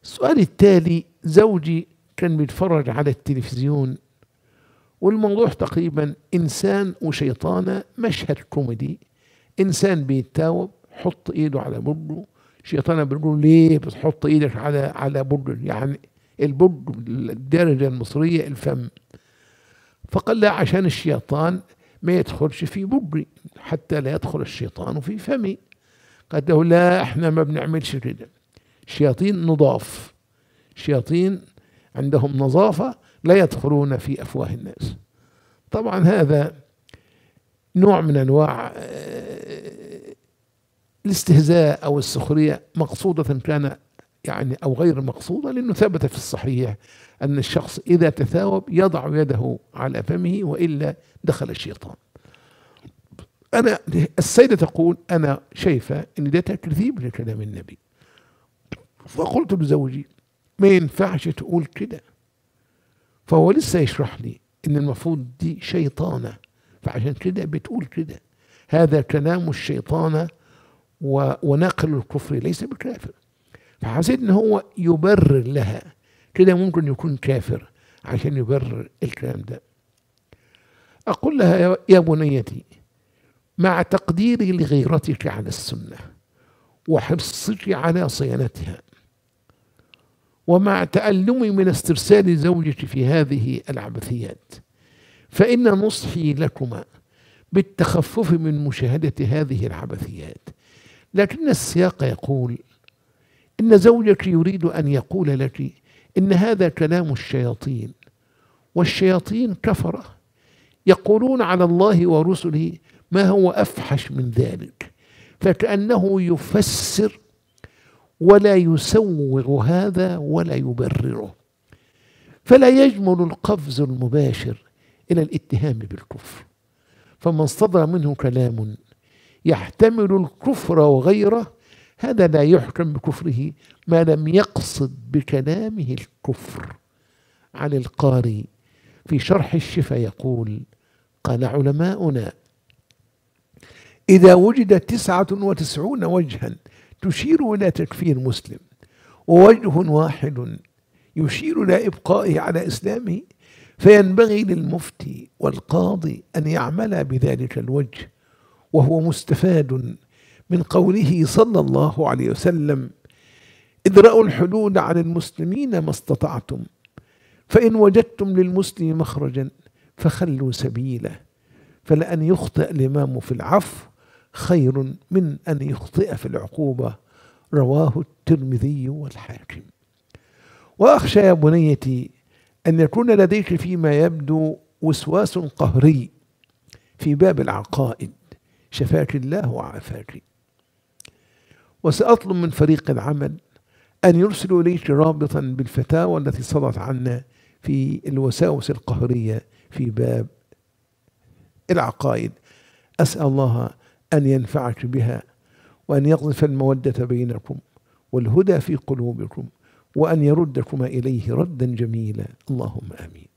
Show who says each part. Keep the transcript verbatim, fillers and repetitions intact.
Speaker 1: السؤال التالي: زوجي كان بيتفرج على التلفزيون والموضوع تقريبا إنسان وشيطانة، مشهد كوميدي، إنسان بيتاوب حط إيده على بره، شيطانة بيقول ليه بتحط إيدك على على بره، يعني البر الدارجة المصرية الفم. فقال لا، عشان الشيطان ما يدخلش في بري حتى لا يدخل الشيطان في فمي. قال له لا، احنا ما بنعملش كده، الشياطين نضاف، الشياطين عندهم نظافة لا يدخلون في أفواه الناس. طبعا هذا نوع من أنواع الاستهزاء أو السخرية، مقصودة كان يعني أو غير مقصودة، لأنه ثبت في الصحيح أن الشخص إذا تثاوب يضع يده على فمه وإلا دخل الشيطان. أنا السيدة تقول أنا شايفة أن ده تكذيب لكلام النبي، فقلت لزوجي ما ينفعش تقول كده، فهو لسه يشرح لي أن المفروض دي شيطانة، فعشان كده بتقول كده، هذا كلام الشيطانة وناقل الكفر ليس بكافر. فحسيت ان هو يبرر لها كده، ممكن يكون كافر عشان يبرر الكلام ده. اقول لها يا بنيتي، مع تقديري لغيرتك على السنة وحرصك على صيانتها، ومع تألمي من استرسال زوجك في هذه العبثيات، فإن نصحي لكما بالتخفف من مشاهدة هذه العبثيات. لكن السياق يقول إن زوجك يريد أن يقول لك إن هذا كلام الشياطين، والشياطين كفرة يقولون على الله ورسله ما هو أفحش من ذلك، فكأنه يفسر ولا يسوغ هذا ولا يبرره، فلا يجمل القفز المباشر إلى الاتهام بالكفر. فمن صدر منه كلام يحتمل الكفر وغيره، هذا لا يحكم بكفره ما لم يقصد بكلامه الكفر. علي القاري في شرح الشفا يقول: قال علماؤنا إذا وجد تسعة وتسعون وجها تشير إلى تكفير مسلم، ووجه واحد يشير إلى إبقائه على إسلامه، فينبغي للمفتي والقاضي أن يعمل بذلك الوجه، وهو مستفاد من قوله صلى الله عليه وسلم: ادرأوا الحدود عن المسلمين ما استطعتم، فإن وجدتم للمسلم مخرجا فخلوا سبيله، فلأن يخطئ الإمام في العفو خير من أن يخطئ في العقوبة. رواه الترمذي والحاكم. وأخشى يا بنيتي أن يكون لديك فيما يبدو وسواس قهري في باب العقائد، شفاك الله وعافاك. وسأطلب من فريق العمل أن يرسلوا إليك رابطا بالفتاوى التي صدرت عنا في الوساوس القهرية في باب العقائد. أسأل الله أن ينفعك بها، وأن يقذف المودة بينكم والهدى في قلوبكم، وأن يردكما إليه ردا جميلا، اللهم آمين.